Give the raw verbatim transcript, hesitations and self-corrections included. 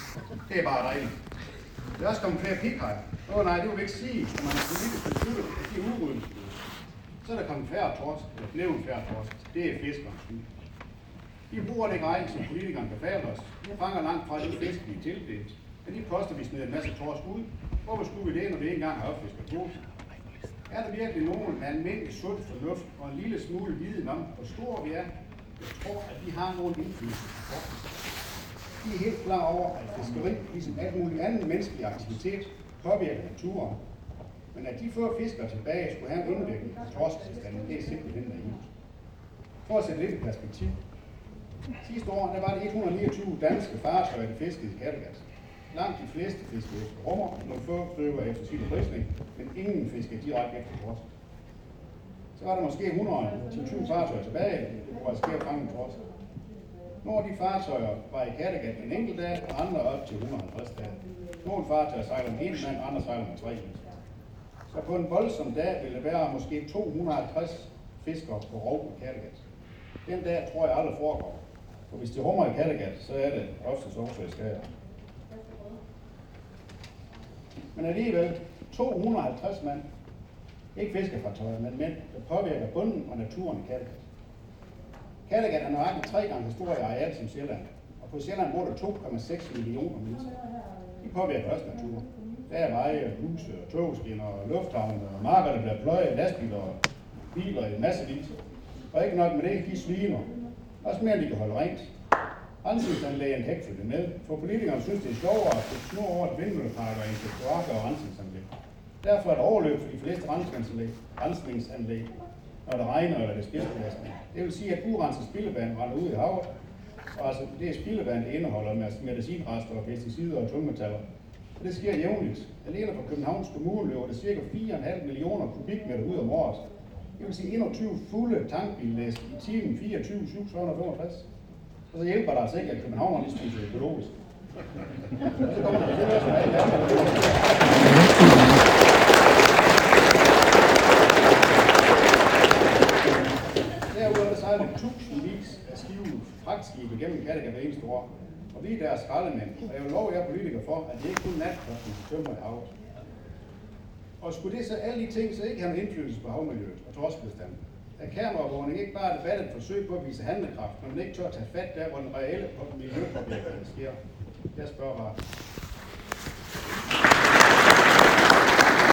Det er bare dejligt. Der er også kommet flere pikhajer. Åh oh, nej, det vil vi ikke sige, når man har politisk besluttet, at de er udryddelsestruede. Så er der kommet færre torsk, eller blevet færre torsk. Det er fiskernes skyld. De bruger det række, som politikerne befaler os. De fanger langt fra de fisk, vi er tildelt. Men de poster, vi smider en masse torsk ud. Hvorfor skulle vi det, når vi ikke engang har opfisket torsk? Er der virkelig nogen med almindelig sund fornuft og en lille smule viden om, hvor store vi er? Jeg tror, at de har nogen indflydelse på torsk. De er helt klar over, at fiskeri, ligesom alt muligt andet menneskelig aktivitet, påvirker naturen. Men at de få fiskere tilbage skulle have en indvirkning på torskebestanden, det er simpelthen naivt. For at sætte lidt i perspektiv. Sidste år der var det et hundrede og niogtyve danske fartøjer, der fiskede i Kattegat. Langt de fleste fiskede efter hummer, nogle få driver efter sild og risling, men ingen fiskede direkte efter torsk. Så var der måske hundrede til tyve fartøjer tilbage, hvor der sker fange torsk. Nogle af de fartøjer var i Kattegat en enkelt dag, og andre op til et hundrede og halvtreds dage. Nogle fartøjer sejler med en mand, andre sejler med tre mand. Så på en voldsom dag vil det være måske to hundrede og halvtreds fiskere på rov i Kattegat. Den dag tror jeg aldrig foregår. For hvis det hummer i Kattegat, så er det oftest også i Skager. Men alligevel to hundrede og halvtreds mand, ikke fiskefartøjer, men mænd, der påvirker bunden og naturen i Kattegat. Kattegat er nøjagtigt tre gange så stor i areal som Sjælland, og på Sjælland bor der to komma seks millioner mennesker. De påvirker også naturen. Der er veje, huse, togskinner, lufthavne, og marker, der bliver pløjet, lastbiler og biler i massevis. Og ikke nok med det, de sviner. Også mere, end de kan holde rent. Rensningsanlægen kan ikke følge med, for politikerne synes, det er sjovere at putte snor over et vindmølleparker end til kloakker og rensningsanlæg. Derfor er der overløb for de fleste rensningsanlæg, rensningsanlæg når det regner eller det er spildevandsning. Det vil sige, at urenset spildevand render ud i havet, og altså det er spildevand, det indeholder medicinrester og pesticider og tungmetaller. Og det sker jævnligt. Alene fra Københavns Kommune løber det ca. fire komma fem millioner kubikmeter ud om året. Det vil sige enogtyve fulde tankbillæs i timen fireogtyve syv femogtres. Og så hjælper der altså ikke, at københavnerne lige spiser økologisk. Og så kommer der til også med Danmark. Derudover sejler tusindvis af skive fragtskibe gennem Kattegat hver eneste år. Og vi er deres skraldemænd, og jeg vil love jer politikere for, at det ikke kun natposten til tømmer i havet. Og skulle det så alle de ting så ikke have en indflydelse på havmiljøet og torskebestanden? Er kameraovervågning ikke bare et valgt forsøg på at vise handlekraft, når man ikke tør at tage fat der, hvor den reelle miljøpåvirkning sker? Jeg spørger bare.